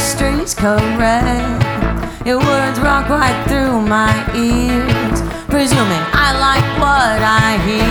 streets correct. Your words rock right through my ears, presuming I like what I hear.